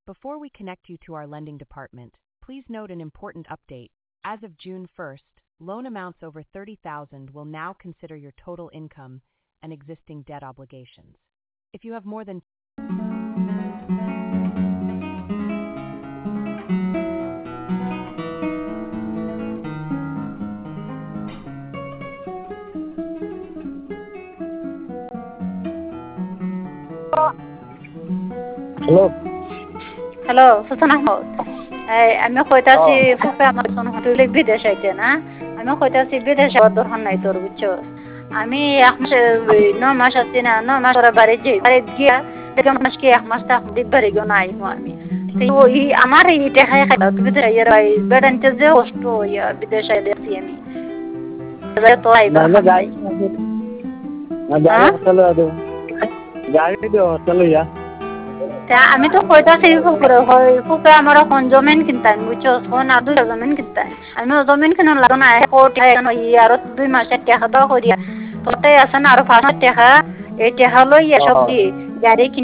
Before we connect you to our lending department, please note an important update. As of June 1st, loan amounts over $30,000 will now consider your total income and existing debt obligations. If you have more than Hello. Hello Sushon Ahmed আমি কইতাছি ফুফে আমার সোন হটুলে বিদেশ আইতে না আমি কইতাছি বিদেশে দরকার নাই তোর বুঝছো আমি এক মাস 9 মাস আছি না 9 মাস ওরা বাড়ি যাই বাড়ি গিয়া দেখলাম মাস কি এক মাস তা বাড়ি গো নাই আমি তো আমার এই টাকা খাইলো তুমি তো ইয়ার বেড়ানতে যে কষ্ট ইয়া বিদেশে আইছি আমি তো আইবা না গাড়ি চলো আদো গাড়ি দিও চলো ইয়া আমি তো কইতাছি ফুফে আমার কোন জমিন কিনতাম বুঝছো কোন আদু জমিন কিনতাম আমি জমিন কিনা লাগো না কোটি আর 2 মাসের টাকা দাও করিয়া তোতে আছে না আর 5 টাকা এই টাকা লইয়া সব দি গাড়ি